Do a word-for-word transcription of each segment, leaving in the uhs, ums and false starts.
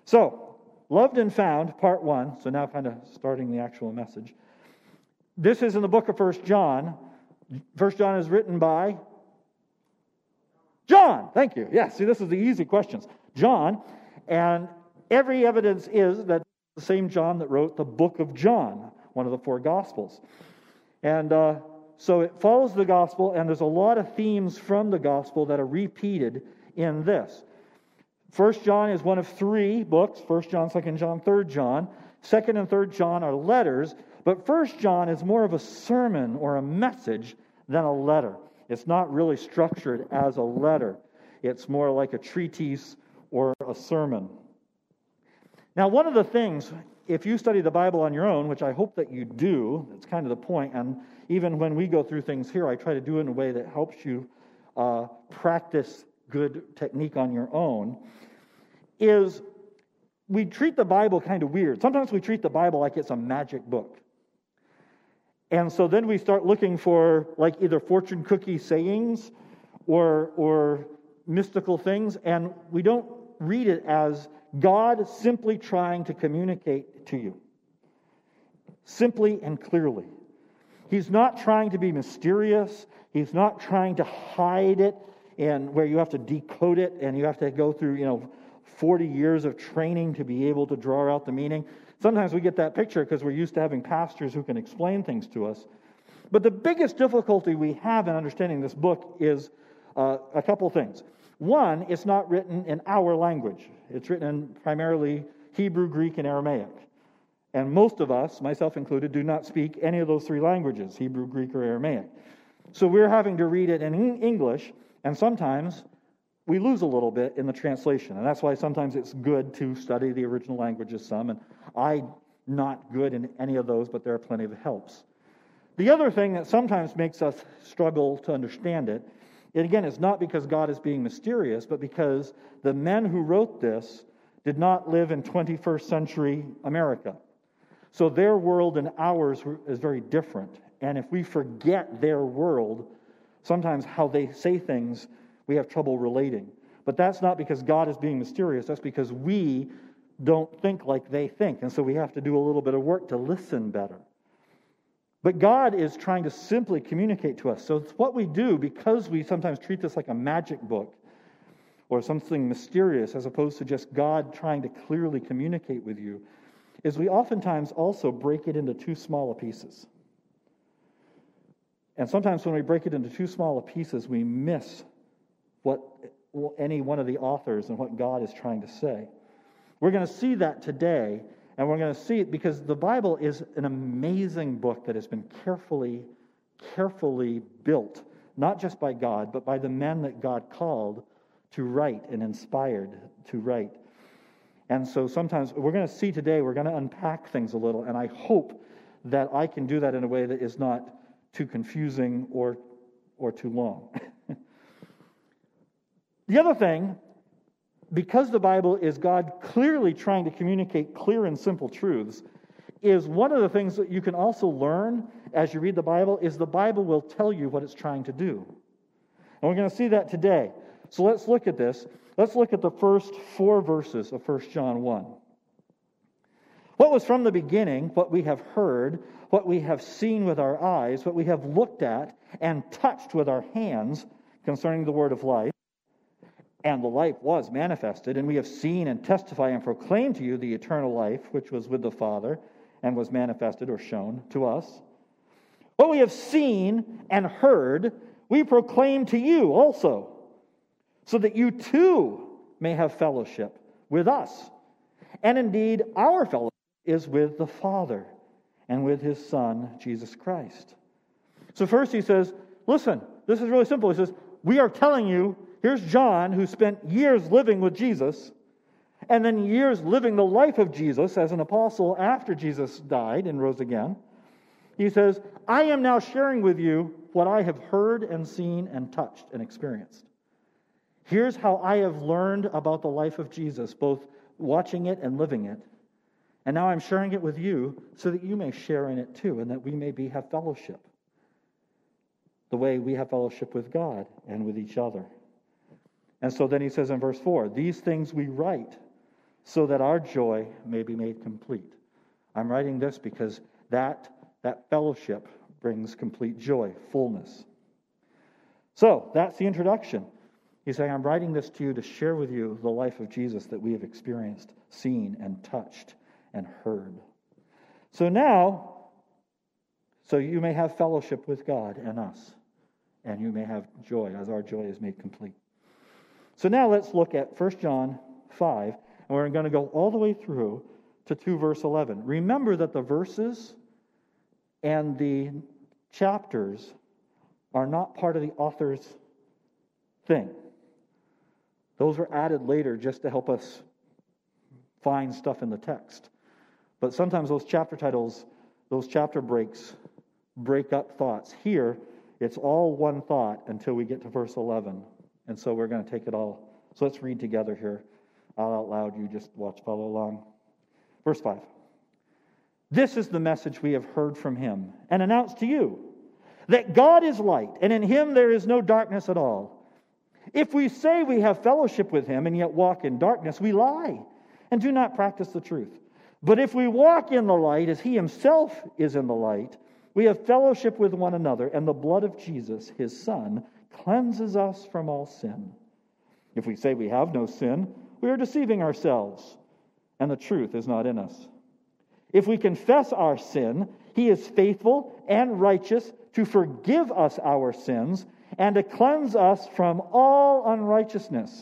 So, Loved and Found, part one. So now kind of starting the actual message. This is in the book of First John. First John is written by John. Thank you. Yeah, see, this is the easy questions. John. And every evidence is that the same John that wrote the book of John, one of the four Gospels. And uh, so it follows the Gospel, and there's a lot of themes from the Gospel that are repeated in this. First John is one of three books, First John, Second John, Third John. Second and Third John are letters, but First John is more of a sermon or a message than a letter. It's not really structured as a letter. It's more like a treatise or a sermon. Now, one of the things, if you study the Bible on your own, which I hope that you do, that's kind of the point, and even when we go through things here, I try to do it in a way that helps you uh, practice good technique on your own, is we treat the Bible kind of weird. Sometimes we treat the Bible like it's a magic book. And so then we start looking for like either fortune cookie sayings or, or mystical things, and we don't read it as God simply trying to communicate to you. Simply and clearly. He's not trying to be mysterious. He's not trying to hide it and where you have to decode it and you have to go through, you know, forty years of training to be able to draw out the meaning. Sometimes we get that picture because we're used to having pastors who can explain things to us. But the biggest difficulty we have in understanding this book is uh, a couple things. One, it's not written in our language. It's written in primarily Hebrew, Greek, and Aramaic. And most of us, myself included, do not speak any of those three languages, Hebrew, Greek, or Aramaic. So we're having to read it in English, and sometimes we lose a little bit in the translation. And that's why sometimes it's good to study the original languages some. And I'm not good in any of those, but there are plenty of helps. The other thing that sometimes makes us struggle to understand it, and again, it's not because God is being mysterious, but because the men who wrote this did not live in twenty-first century America. So their world and ours is very different. And if we forget their world, sometimes how they say things, we have trouble relating. But that's not because God is being mysterious. That's because we don't think like they think. And so we have to do a little bit of work to listen better. But God is trying to simply communicate to us. So it's what we do, because we sometimes treat this like a magic book or something mysterious as opposed to just God trying to clearly communicate with you, is we oftentimes also break it into too small pieces. And sometimes when we break it into too small pieces, we miss what any one of the authors and what God is trying to say. We're going to see that today, and we're going to see it because the Bible is an amazing book that has been carefully, carefully built, not just by God, but by the men that God called to write and inspired to write. And so sometimes we're going to see today, we're going to unpack things a little, and I hope that I can do that in a way that is not too confusing or, or too long. The other thing, because the Bible is God clearly trying to communicate clear and simple truths, is one of the things that you can also learn as you read the Bible is the Bible will tell you what it's trying to do. And we're going to see that today. So let's look at this. Let's look at the first four verses of First John one. What was from the beginning, what we have heard, what we have seen with our eyes, what we have looked at and touched with our hands concerning the word of life, and the life was manifested, and we have seen and testify and proclaim to you the eternal life which was with the Father and was manifested or shown to us. What we have seen and heard, we proclaim to you also, so that you too may have fellowship with us. And indeed, our fellowship is with the Father and with His Son, Jesus Christ. So first he says, listen, this is really simple. He says, we are telling you, here's John, who spent years living with Jesus, and then years living the life of Jesus as an apostle after Jesus died and rose again. He says, I am now sharing with you what I have heard and seen and touched and experienced. Here's how I have learned about the life of Jesus, both watching it and living it. And now I'm sharing it with you so that you may share in it too, and that we may be have fellowship the way we have fellowship with God and with each other. And so then he says in verse four, these things we write so that our joy may be made complete. I'm writing this because that, that fellowship brings complete joy, fullness. So, that's the introduction. He's saying, I'm writing this to you to share with you the life of Jesus that we have experienced, seen, and touched, and heard. So now, so you may have fellowship with God and us, and you may have joy as our joy is made complete. So now let's look at First John five, and we're going to go all the way through to two verse eleven. Remember that the verses and the chapters are not part of the author's thing. Those were added later just to help us find stuff in the text. But sometimes those chapter titles, those chapter breaks, break up thoughts. Here, it's all one thought until we get to verse eleven. And so we're going to take it all. So let's read together here. I'll out loud, you just watch, follow along. Verse five. This is the message we have heard from him and announced to you, that God is light, and in him there is no darkness at all. If we say we have fellowship with him and yet walk in darkness, we lie and do not practice the truth. But if we walk in the light as he himself is in the light, we have fellowship with one another, and the blood of Jesus, his Son, cleanses us from all sin. If we say we have no sin, we are deceiving ourselves, and the truth is not in us. If we confess our sin, he is faithful and righteous to forgive us our sins and to cleanse us from all unrighteousness.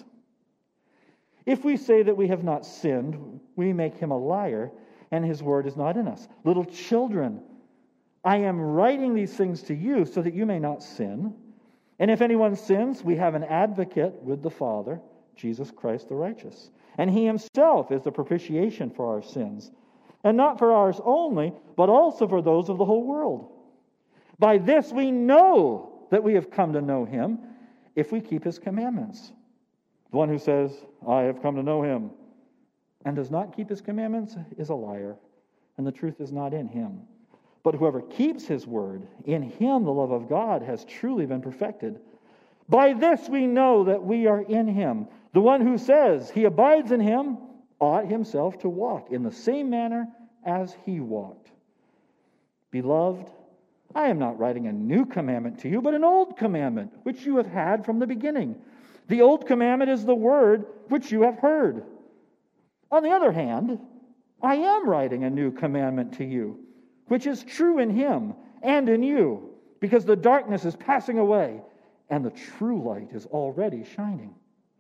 If we say that we have not sinned, we make him a liar, and his word is not in us. Little children, I am writing these things to you so that you may not sin. And if anyone sins, we have an advocate with the Father, Jesus Christ the righteous. And he himself is the propitiation for our sins, and not for ours only, but also for those of the whole world. By this we know that we have come to know him, if we keep his commandments. The one who says, I have come to know him, and does not keep his commandments is a liar, and the truth is not in him. But whoever keeps his word, in him the love of God has truly been perfected. By this we know that we are in him. The one who says he abides in him ought himself to walk in the same manner as he walked. Beloved, I am not writing a new commandment to you, but an old commandment, which you have had from the beginning. The old commandment is the word which you have heard. On the other hand, I am writing a new commandment to you, which is true in him and in you, because the darkness is passing away, and the true light is already shining.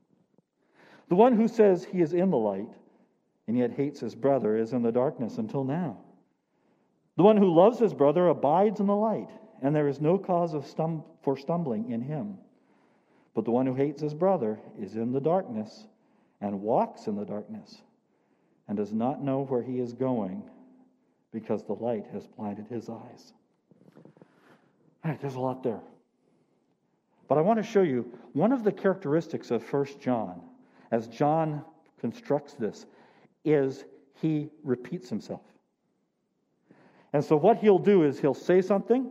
The one who says he is in the light, and yet hates his brother, is in the darkness until now. The one who loves his brother abides in the light, and there is no cause of stum- for stumbling in him. But the one who hates his brother is in the darkness, and walks in the darkness, and does not know where he is going, because the light has blinded his eyes. All right, there's a lot there. But I want to show you one of the characteristics of First John, as John constructs this, is he repeats himself. And so what he'll do is he'll say something,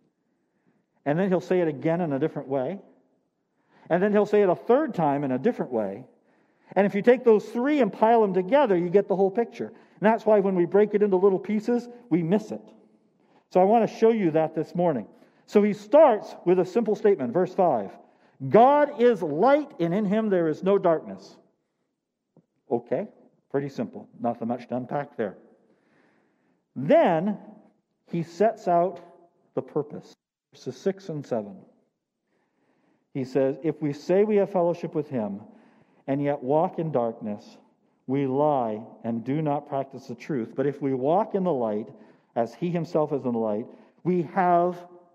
and then he'll say it again in a different way, and then he'll say it a third time in a different way. And if you take those three and pile them together, you get the whole picture. And that's why when we break it into little pieces, we miss it. So I want to show you that this morning. So he starts with a simple statement, verse five. God is light, and in him there is no darkness. Okay, pretty simple. Nothing much to unpack there. Then he sets out the purpose. Verses six and seven. He says, if we say we have fellowship with him, and yet walk in darkness, we lie and do not practice the truth. But if we walk in the light, as he himself is in the light, we have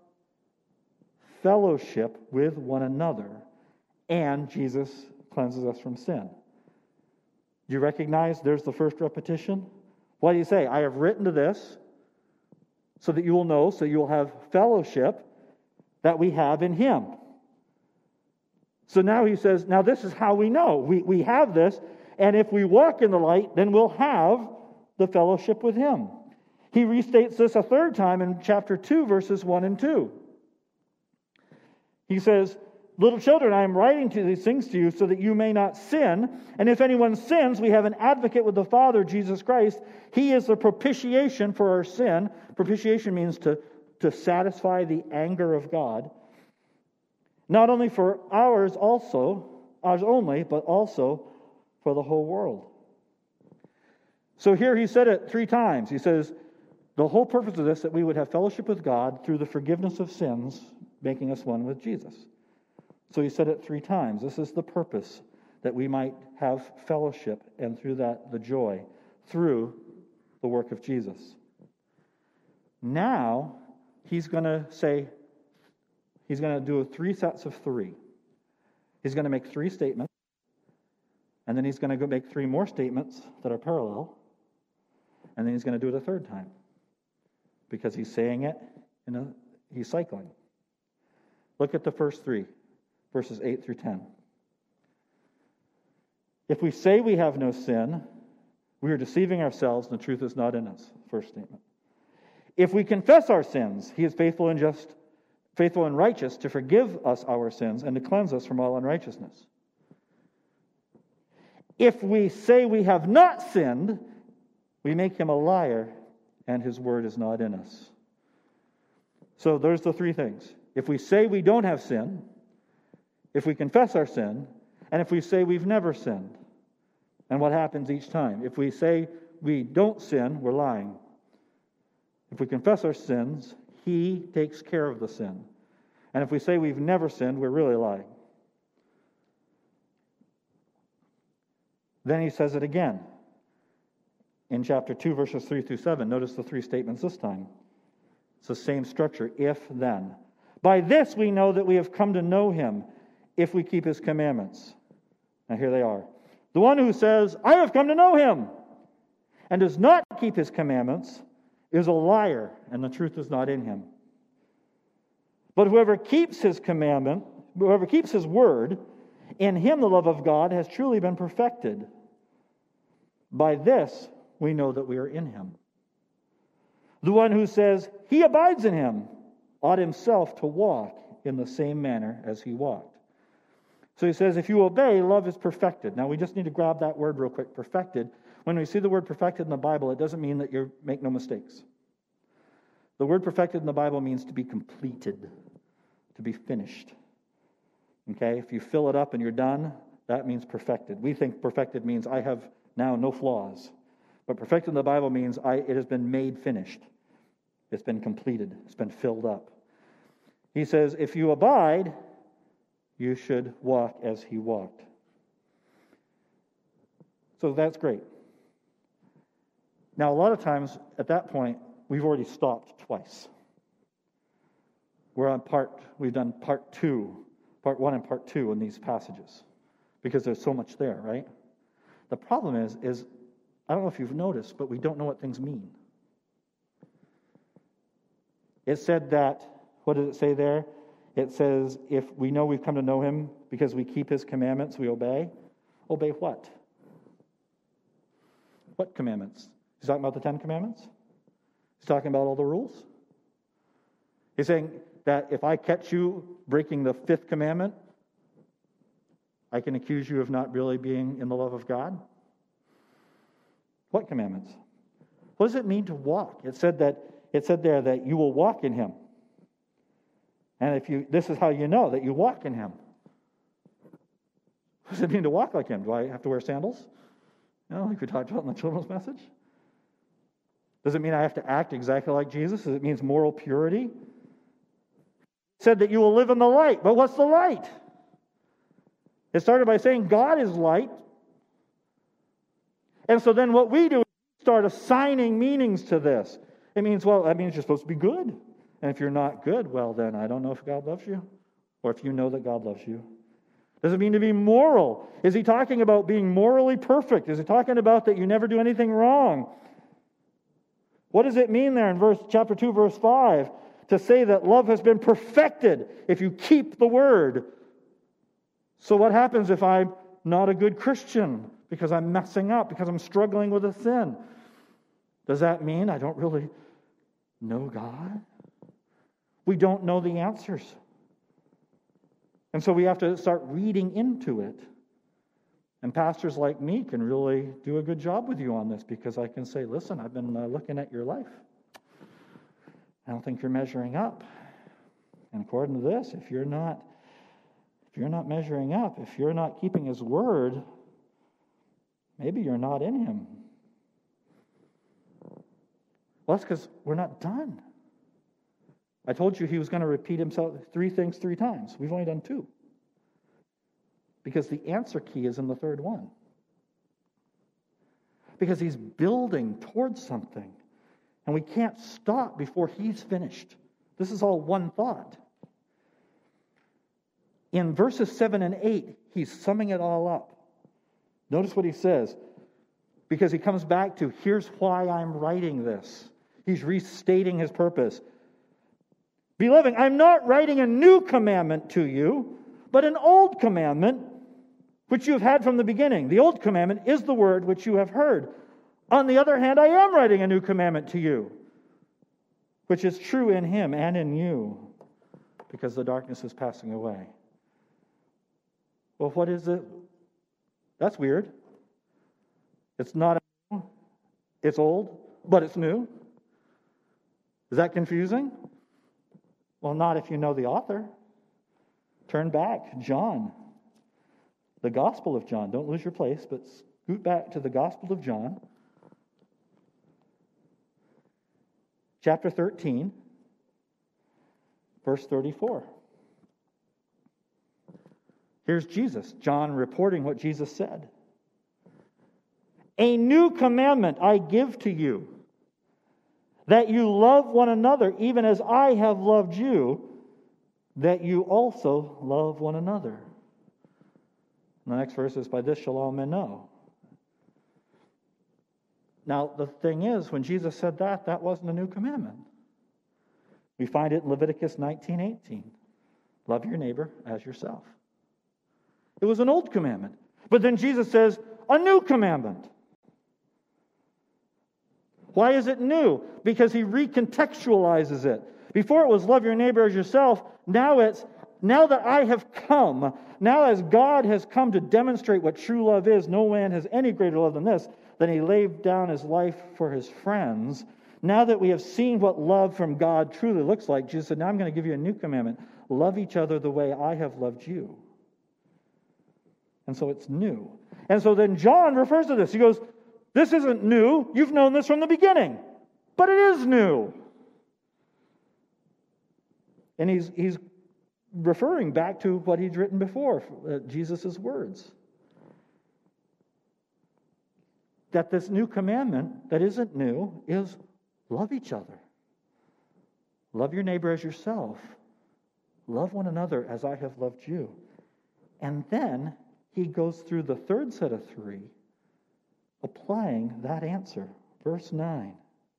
fellowship with one another, and Jesus cleanses us from sin. Do you recognize there's the first repetition? What do you say? I have written to this so that you will know, so you will have fellowship that we have in him. So now he says, now this is how we know. We, we have this, and if we walk in the light, then we'll have the fellowship with him. He restates this a third time in chapter two, verses one and two. He says, little children, I am writing to these things to you so that you may not sin. And if anyone sins, we have an advocate with the Father, Jesus Christ. He is the propitiation for our sin. Propitiation means to, to satisfy the anger of God. Not only for ours also, ours only, but also for the whole world. So here he said it three times. He says, the whole purpose of this, that we would have fellowship with God through the forgiveness of sins, making us one with Jesus. So he said it three times. This is the purpose, that we might have fellowship, and through that, the joy, through the work of Jesus. Now, he's going to say, he's going to do three sets of three. He's going to make three statements, and then he's going to go make three more statements that are parallel, and then he's going to do it a third time, because he's saying it, in a, he's cycling. Look at the first three, verses eight through ten. If we say we have no sin, we are deceiving ourselves, and the truth is not in us. First statement. If we confess our sins, he is faithful and just, faithful and righteous to forgive us our sins and to cleanse us from all unrighteousness. If we say we have not sinned, we make him a liar, and his word is not in us. So there's the three things. If we say we don't have sin, if we confess our sin, and if we say we've never sinned. And what happens each time? If we say we don't sin, we're lying. If we confess our sins, he takes care of the sin. And if we say we've never sinned, we're really lying. Then he says it again. In chapter two, verses three through seven, notice the three statements this time. It's the same structure, if, then. By this we know that we have come to know him, if we keep his commandments. Now here they are. The one who says, I have come to know him, and does not keep his commandments, is a liar, and the truth is not in him. But whoever keeps his commandment, whoever keeps his word, in him the love of God has truly been perfected. By this we know that we are in him. The one who says he abides in him ought himself to walk in the same manner as he walked. So he says, if you obey, love is perfected. Now we just need to grab that word real quick, perfected. When we see the word perfected in the Bible, it doesn't mean that you make no mistakes. The word perfected in the Bible means to be completed, to be finished. Okay, if you fill it up and you're done, that means perfected. We think perfected means I have now no flaws. But perfected in the Bible means I, it has been made finished. It's been completed. It's been filled up. He says, if you abide, you should walk as he walked. So that's great. Now, a lot of times at that point, we've already stopped twice. We're on part, we've done part two, part one and part two in these passages, because there's so much there, right? The problem is, is I don't know if you've noticed, but we don't know what things mean. It said that, what does it say there? It says, if we know we've come to know him because we keep his commandments, we obey. Obey what? What commandments? He's talking about the Ten Commandments? He's talking about all the rules? He's saying that if I catch you breaking the fifth commandment, I can accuse you of not really being in the love of God? What commandments? What does it mean to walk? It said that it said there that you will walk in him. And if you this is how you know that you walk in him. What does it mean to walk like him? Do I have to wear sandals? You know, like we talked about in the children's message? Does it mean I have to act exactly like Jesus? Does it mean moral purity? It said that you will live in the light. But what's the light? It started by saying God is light. And so then what we do is start assigning meanings to this. It means, well, that means you're supposed to be good. And if you're not good, well, then I don't know if God loves you, or if you know that God loves you. Does it mean to be moral? Is he talking about being morally perfect? Is he talking about that you never do anything wrong? What does it mean there in verse chapter two, verse five, to say that love has been perfected if you keep the word? So what happens if I'm not a good Christian because I'm messing up, because I'm struggling with a sin? Does that mean I don't really know God? We don't know the answers. And so we have to start reading into it. And pastors like me can really do a good job with you on this, because I can say, listen, I've been uh, looking at your life. I don't think you're measuring up. And according to this, if you're not, if you're not measuring up, if you're not keeping His word, maybe you're not in Him. Well, that's because we're not done. I told you He was going to repeat Himself three things three times. We've only done two. Because the answer key is in the third one. Because He's building towards something. And we can't stop before He's finished. This is all one thought. In verses seven and eight, He's summing it all up. Notice what He says. Because He comes back to, here's why I'm writing this. He's restating His purpose. Beloved, I'm not writing a new commandment to you, but an old commandment which you have had from the beginning. The old commandment is the word which you have heard. On the other hand, I am writing a new commandment to you, which is true in Him and in you, because the darkness is passing away. Well, what is it? That's weird. It's not new. It's old, but it's new. Is that confusing? Well, not if you know the author. Turn back, John. The Gospel of John. Don't lose your place, but scoot back to the Gospel of John. Chapter thirteen, verse thirty-four. Here's Jesus. John reporting what Jesus said. A new commandment I give to you, that you love one another, even as I have loved you, that you also love one another. And the next verse is, by this shall all men know. Now, the thing is, when Jesus said that, that wasn't a new commandment. We find it in Leviticus nineteen eighteen. Love your neighbor as yourself. It was an old commandment. But then Jesus says, a new commandment. Why is it new? Because He recontextualizes it. Before it was love your neighbor as yourself. Now it's, now that I have come, now as God has come to demonstrate what true love is, no man has any greater love than this, than He laid down His life for His friends. Now that we have seen what love from God truly looks like, Jesus said, now I'm going to give you a new commandment. Love each other the way I have loved you. And so it's new. And so then John refers to this. He goes, this isn't new. You've known this from the beginning. But it is new. And he's, he's referring back to what he's written before, uh, Jesus' words. That this new commandment that isn't new is love each other. Love your neighbor as yourself. Love one another as I have loved you. And then he goes through the third set of three, applying that answer. Verse nine.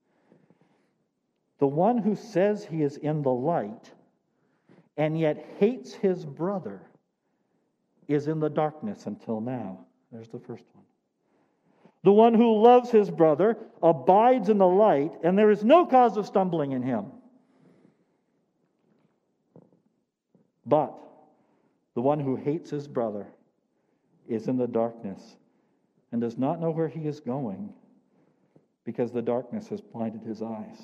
The one who says he is in the light and yet hates his brother is in the darkness until now. There's the first one. The one who loves his brother abides in the light, and there is no cause of stumbling in him. But the one who hates his brother is in the darkness and does not know where he is going, because the darkness has blinded his eyes.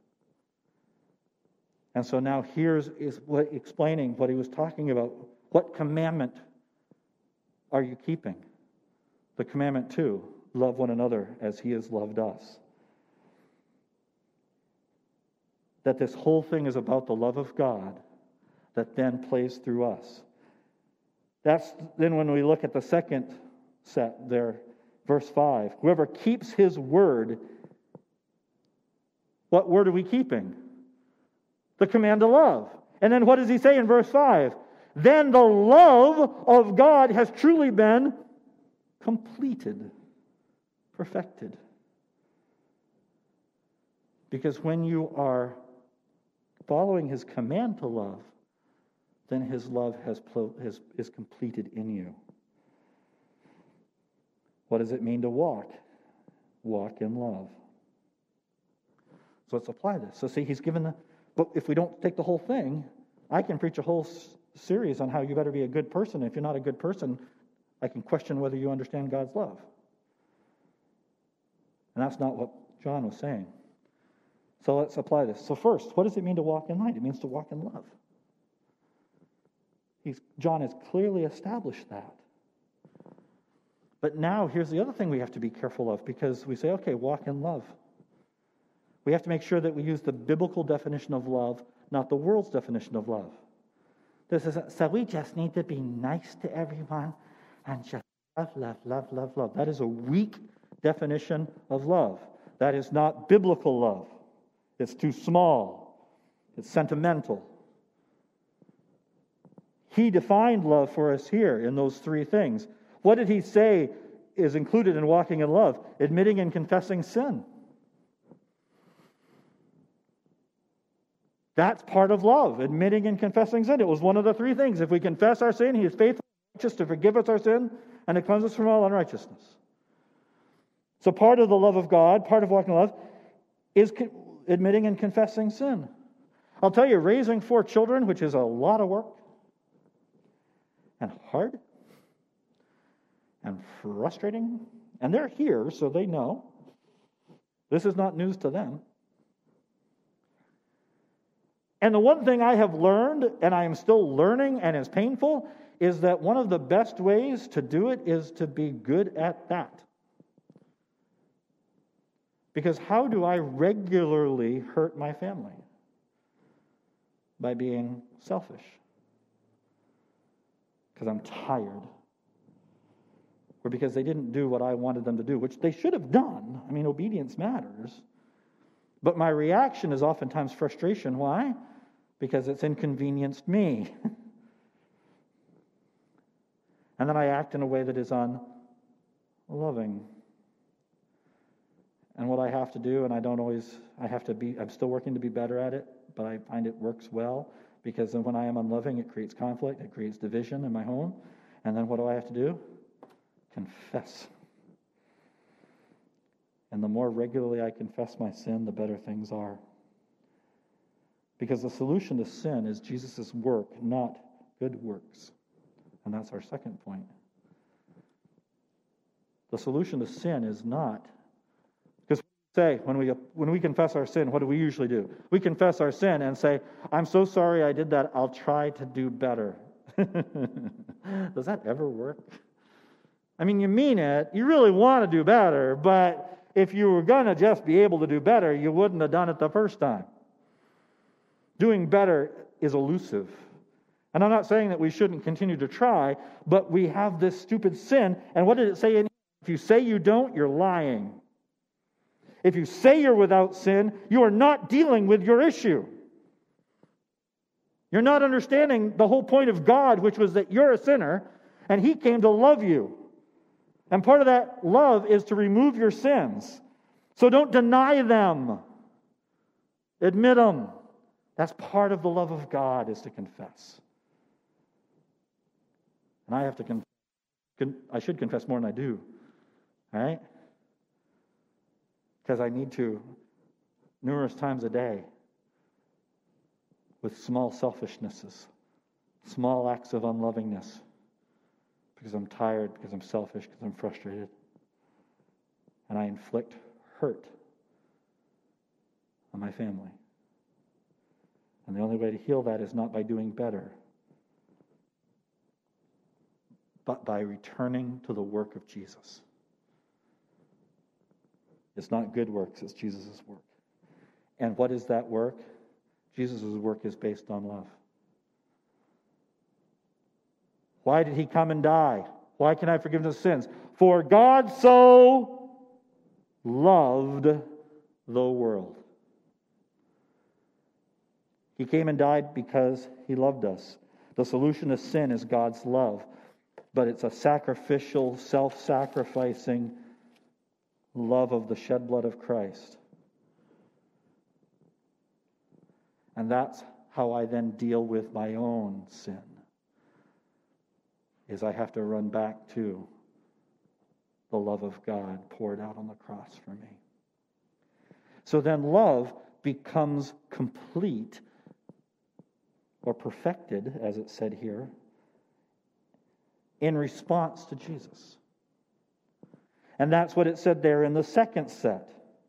And so now here's is what, explaining what he was talking about. What commandment are you keeping? The commandment two, love one another as he has loved us. That this whole thing is about the love of God that then plays through us. That's then when we look at the second set there, verse five. Whoever keeps his word, what word are we keeping? The command to love. And then what does he say in verse five? Then the love of God has truly been completed, perfected. Because when you are following his command to love, then his love has, has is completed in you. What does it mean to walk? Walk in love. So let's apply this. So see, he's given the, but if we don't take the whole thing, I can preach a whole series on how you better be a good person. If you're not a good person, I can question whether you understand God's love. And that's not what John was saying. So let's apply this. So first, what does it mean to walk in light? It means to walk in love. He's, John has clearly established that. But now, here's the other thing we have to be careful of, because we say, okay, walk in love. We have to make sure that we use the biblical definition of love, not the world's definition of love. This is, so we just need to be nice to everyone and just love, love, love, love, love. That is a weak definition of love. That is not biblical love. It's too small. It's sentimental. He defined love for us here in those three things. What did he say is included in walking in love? Admitting and confessing sin. That's part of love, admitting and confessing sin. It was one of the three things. If we confess our sin, he is faithful and righteous to forgive us our sin and to cleanse us from all unrighteousness. So part of the love of God, part of walking in love, is admitting and confessing sin. I'll tell you, raising four children, which is a lot of work, and hard, and frustrating, and they're here, so they know. This is not news to them. And the one thing I have learned, and I am still learning, and is painful, is that one of the best ways to do it is to be good at that. Because how do I regularly hurt my family? By being selfish. Because I'm tired. Or because they didn't do what I wanted them to do, which they should have done. I mean, obedience matters. But my reaction is oftentimes frustration. Why? Because it's inconvenienced me. And then I act in a way that is unloving. And what I have to do, and I don't always, I have to be, I'm still working to be better at it, but I find it works well, because then when I am unloving, it creates conflict, it creates division in my home. And then what do I have to do? Confess. And the more regularly I confess my sin, the better things are. Because the solution to sin is Jesus' work, not good works. And that's our second point. The solution to sin is not, because say when we when we confess our sin, what do we usually do? We confess our sin and say, I'm so sorry I did that, I'll try to do better. Does that ever work? I mean, you mean it, you really want to do better, but if you were going to just be able to do better, you wouldn't have done it the first time. Doing better is elusive. And I'm not saying that we shouldn't continue to try, but we have this stupid sin. And what did it say in here? If you say you don't, you're lying. If you say you're without sin, you are not dealing with your issue. You're not understanding the whole point of God, which was that you're a sinner, and He came to love you. And part of that love is to remove your sins. So don't deny them. Admit them. That's part of the love of God, is to confess. And I have to confess. I should confess more than I do. All right? Because I need to numerous times a day with small selfishnesses, small acts of unlovingness. Because I'm tired, because I'm selfish, because I'm frustrated. And I inflict hurt on my family. And the only way to heal that is not by doing better, but by returning to the work of Jesus. It's not good works, it's Jesus' work. And what is that work? Jesus' work is based on love. Why did He come and die? Why can I forgive the sins? For God so loved the world. He came and died because He loved us. The solution to sin is God's love, but it's a sacrificial, self-sacrificing love of the shed blood of Christ. And that's how I then deal with my own sin, is I have to run back to the love of God poured out on the cross for me. So then love becomes complete or perfected, as it said here, in response to Jesus. And that's what it said there in the second set.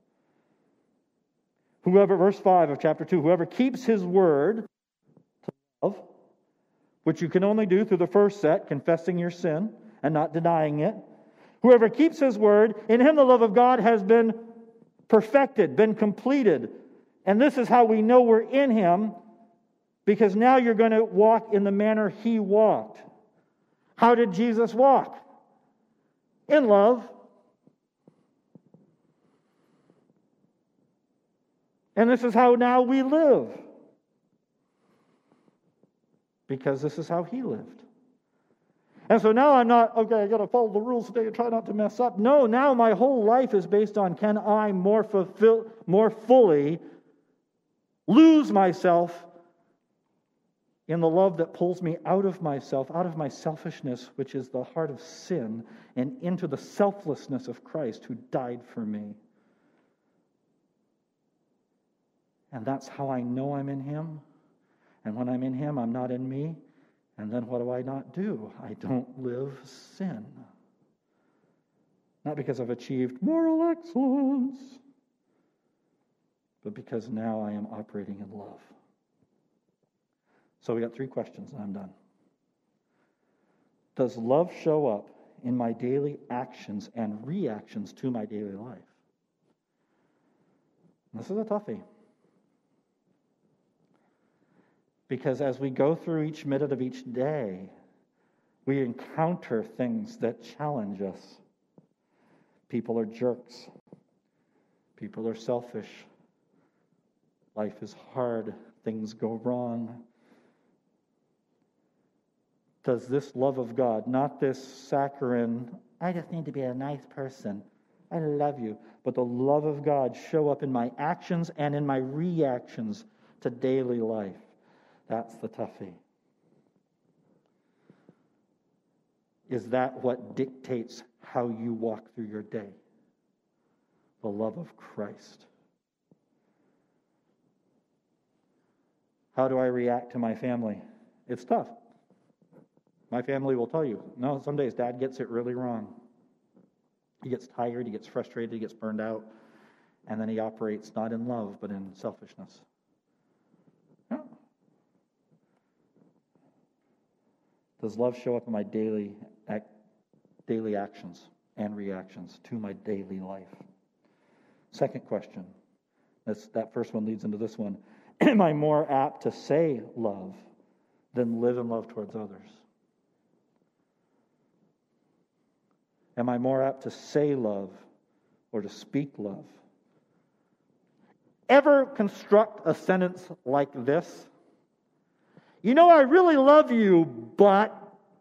Whoever, verse five of chapter two, whoever keeps his word to love, which you can only do through the first set, confessing your sin and not denying it. Whoever keeps his word, in him the love of God has been perfected, been completed. And this is how we know we're in him, because now you're going to walk in the manner he walked. How did Jesus walk? In love. And this is how now we live. Because this is how he lived. And so now I'm not, okay, I got to follow the rules today and try not to mess up. No, now my whole life is based on, can I more fulfill, more fully lose myself in the love that pulls me out of myself, out of my selfishness, which is the heart of sin, and into the selflessness of Christ who died for me. And that's how I know I'm in him. And when I'm in him, I'm not in me. And then what do I not do? I don't live sin. Not because I've achieved moral excellence, but because now I am operating in love. So we got three questions and I'm done. Does love show up in my daily actions and reactions to my daily life? This is a toughie. Because as we go through each minute of each day, we encounter things that challenge us. People are jerks. People are selfish. Life is hard. Things go wrong. Does this love of God, not this saccharine, I just need to be a nice person, I love you, but the love of God show up in my actions and in my reactions to daily life? That's the toughie. Is that what dictates how you walk through your day? The love of Christ. How do I react to my family? It's tough. My family will tell you, no, some days Dad gets it really wrong. He gets tired, he gets frustrated, he gets burned out, and then he operates not in love, but in selfishness. Yeah. Does love show up in my daily act, daily actions and reactions to my daily life? Second question. That's, that first one leads into this one. Am I more apt to say love than live in love towards others? Am I more apt to say love or to speak love? Ever construct a sentence like this? You know, I really love you, but...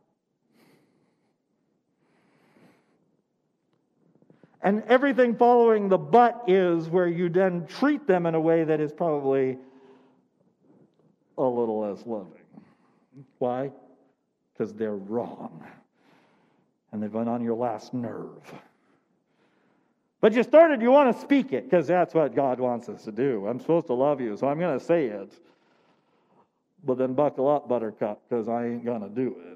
And everything following the but is where you then treat them in a way that is probably a little less loving. Why? Because they're wrong. And they've been on your last nerve. But you started, you want to speak it, because that's what God wants us to do. I'm supposed to love you, so I'm going to say it. But then buckle up, buttercup, because I ain't going to do it.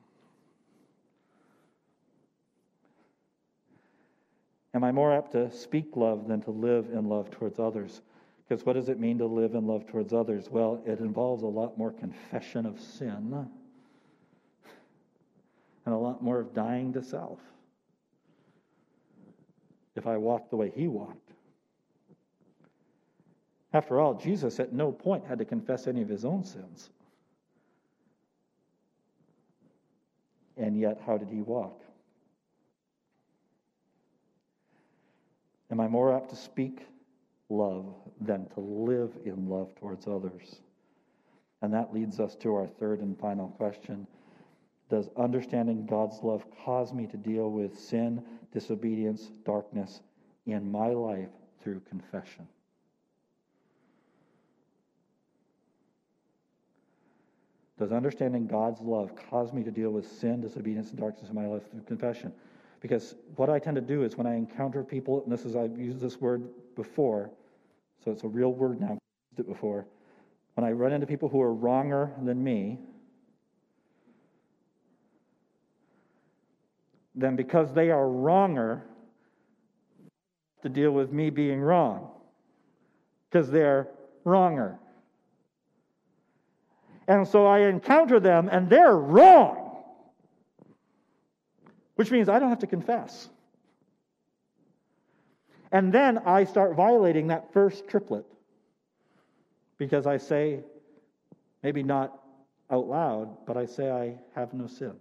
Am I more apt to speak love than to live in love towards others? Because what does it mean to live in love towards others? Well, it involves a lot more confession of sin and a lot more of dying to self. If I walk the way he walked. After all, Jesus at no point had to confess any of his own sins. And yet, how did he walk? Am I more apt to speak love than to live in love towards others? And that leads us to our third and final question. Does understanding God's love cause me to deal with sin, disobedience, darkness in my life through confession? Does understanding God's love cause me to deal with sin, disobedience, and darkness in my life through confession? Because what I tend to do is when I encounter people, and this is, I've used this word before, so it's a real word now, I've used it before. when I run into people who are wronger than me, then because they are wronger, to deal with me being wrong, because they're wronger. And so I encounter them and they're wrong, which means I don't have to confess. And then I start violating that first triplet because I say, maybe not out loud, but I say I have no sin.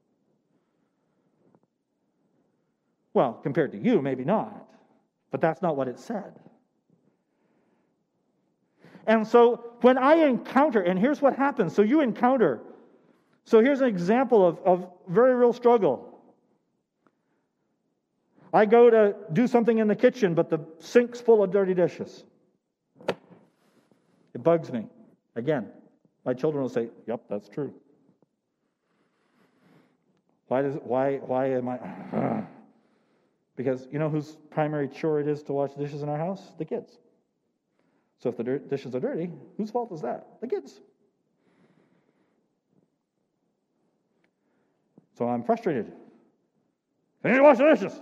Well, compared to you, maybe not, but that's not what it said. And so when I encounter, and here's what happens. So you encounter. So here's an example of, of very real struggle. I go to do something in the kitchen, but the sink's full of dirty dishes. It bugs me. Again, my children will say, yep, that's true. Why does why why am I because you know whose primary chore it is to wash dishes in our house? The kids. So if the dirt, dishes are dirty, whose fault is that? The kids. So I'm frustrated. I need to wash the dishes.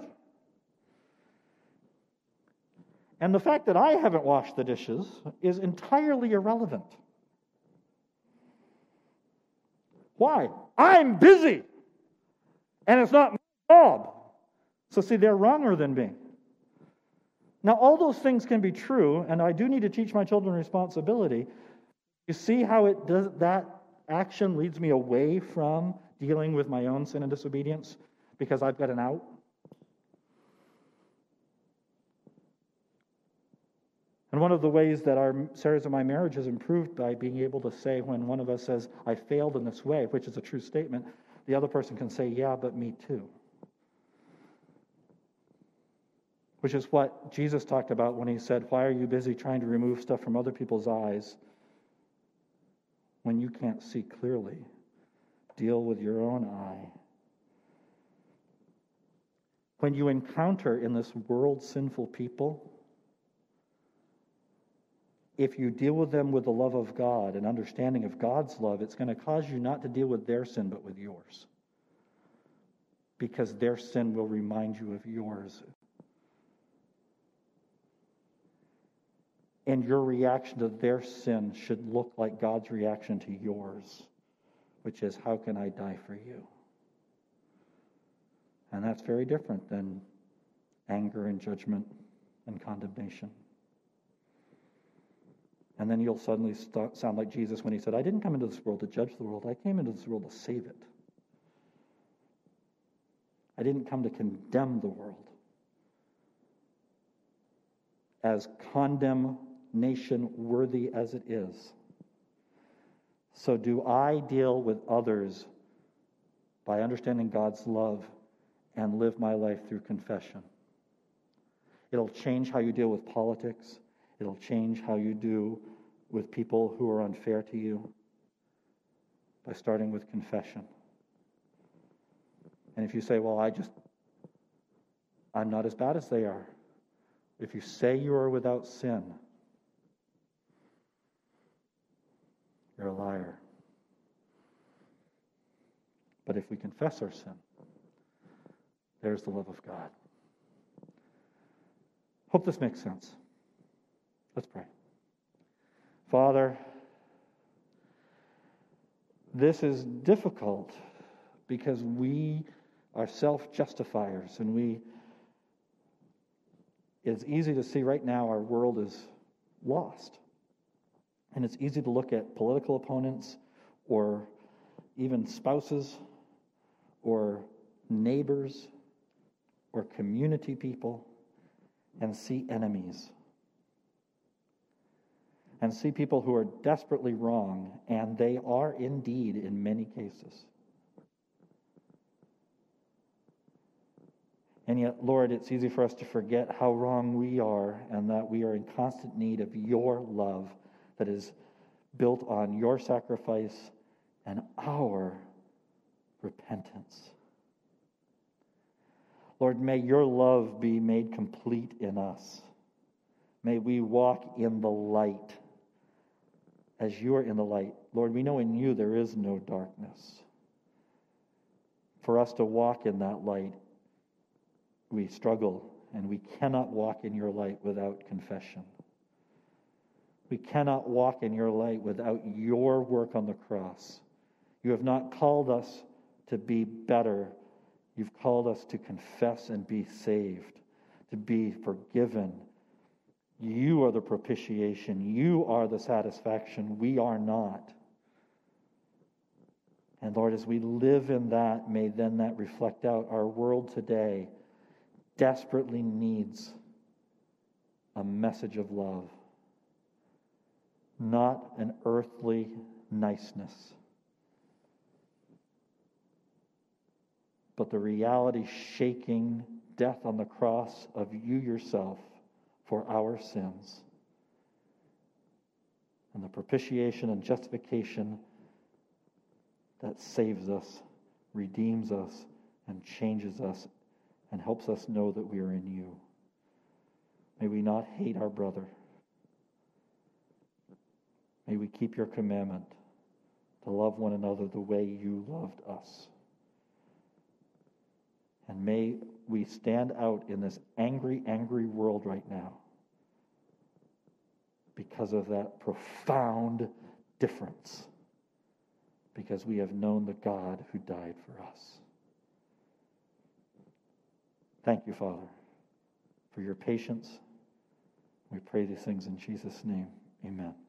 And the fact that I haven't washed the dishes is entirely irrelevant. Why? I'm busy. And it's not my job. So see, they're wronger than me. Now, all those things can be true, and I do need to teach my children responsibility. You see how it does that action leads me away from dealing with my own sin and disobedience because I've got an out? And one of the ways that our series of my marriage has improved by being able to say when one of us says, I failed in this way, which is a true statement, the other person can say, yeah, but me too. Which is what Jesus talked about when he said, why are you busy trying to remove stuff from other people's eyes when you can't see clearly? Deal with your own eye. When you encounter in this world sinful people, if you deal with them with the love of God and understanding of God's love, it's going to cause you not to deal with their sin, but with yours. Because their sin will remind you of yours. And your reaction to their sin should look like God's reaction to yours, which is, how can I die for you? And that's very different than anger and judgment and condemnation. And then you'll suddenly start, sound like Jesus when he said, I didn't come into this world to judge the world. I came into this world to save it. I didn't come to condemn the world. As condemnation worthy as it is, so do I deal with others by understanding God's love and live my life through confession. It'll change how you deal with politics. It'll change how you do with people who are unfair to you by starting with confession. And if you say, well, I just, I'm not as bad as they are. If you say you are without sin, you're a liar. But if we confess our sin, there's the love of God. Hope this makes sense. Let's pray. Father, this is difficult because we are self-justifiers, and we it's easy to see right now our world is lost. And it's easy to look at political opponents or even spouses or neighbors or community people and see enemies. And see people who are desperately wrong, and they are indeed in many cases. And yet, Lord, it's easy for us to forget how wrong we are and that we are in constant need of your love that is built on your sacrifice and our repentance. Lord, may your love be made complete in us. May we walk in the light as you are in the light. Lord, we know in you there is no darkness. For us to walk in that light, we struggle, and we cannot walk in your light without confession. We cannot walk in your light without your work on the cross. You have not called us to be better. You've called us to confess and be saved, to be forgiven. You are the propitiation. You are the satisfaction. We are not. And Lord, as we live in that, may then that reflect out. Our world today desperately needs a message of love, not an earthly niceness, but the reality-shaking death on the cross of you yourself for our sins, and the propitiation and justification that saves us, redeems us, and changes us, and helps us know that we are in you. May we not hate our brother. May we keep your commandment to love one another the way you loved us. And may we stand out in this angry, angry world right now because of that profound difference. Because we have known the God who died for us. Thank you, Father, for your patience. We pray these things in Jesus' name. Amen.